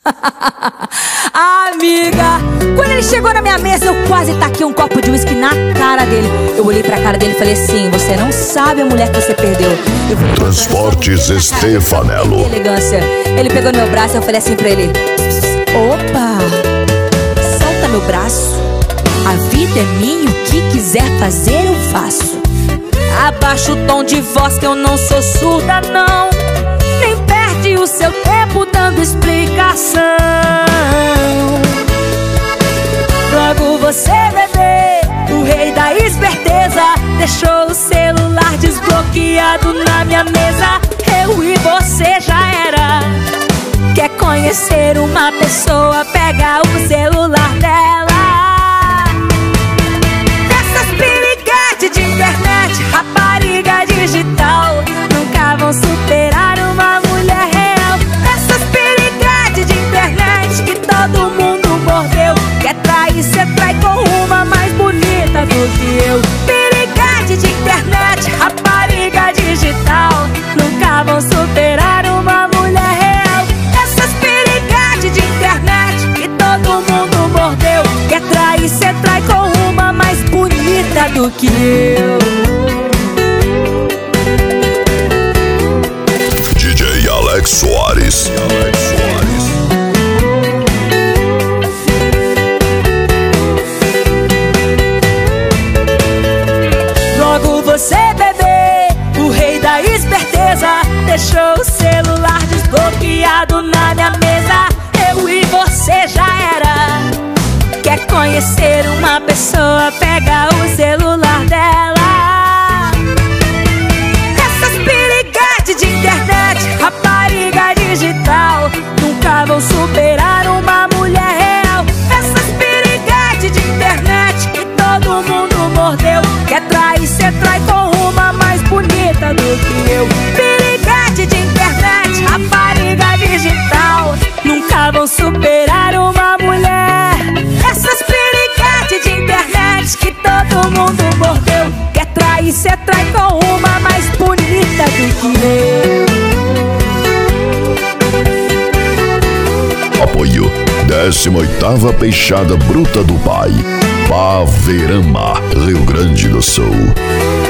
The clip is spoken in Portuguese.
Amiga, quando ele chegou na minha mesa, eu quase taquei um copo de uísque na cara dele. Eu olhei pra cara dele e falei assim: você não sabe a mulher que você perdeu. Transportes Stefanello. Elegância. Ele pegou no meu braço e eu falei assim pra ele: opa, solta meu braço. A vida é minha, o que quiser fazer eu faço. Abaixa o tom de voz que eu não sou surda não. Nem perde o seu tempo dando explicação. Logo você, bebê, o rei da esperteza, deixou o celular desbloqueado na minha mesa. Eu e você já era. Quer conhecer uma pessoa, pega o celular dela. Essas piriguetes de internet, rapariga digital, nunca vão superar uma mulher real. Essas piriguetes de internet que todo mundo mordeu. Quer trair, cê trai com uma mais bonita do que eu. Piriguete de internet, rapariga digital, nunca vão superar uma mulher real. Essas piriguetes de internet que todo mundo mordeu. Quer trair, cê trai com uma mais bonita do que eu. DJ Alex Soares. Logo você, bebê, o rei da esperteza, deixou o celular desbloqueado na minha mesa. Eu e você já era. Quer conhecer uma pessoa, pega o celular dela. Essas piriguetes de internet, rapariga digital, nunca vão superar uma mulher real. Essas piriguetes de internet que todo mundo mordeu. Quer trair, cê trai com uma mais bonita do que eu. Piriguete de internet, rapariga digital, nunca vão superar uma mulher. Essas piriguetes de internet que todo mundo mordeu. Quer trair, cê trai com uma mais bonita do que eu. Apoio 18ª Peixada Bruta do Pai, Paverama, Rio Grande do Sul.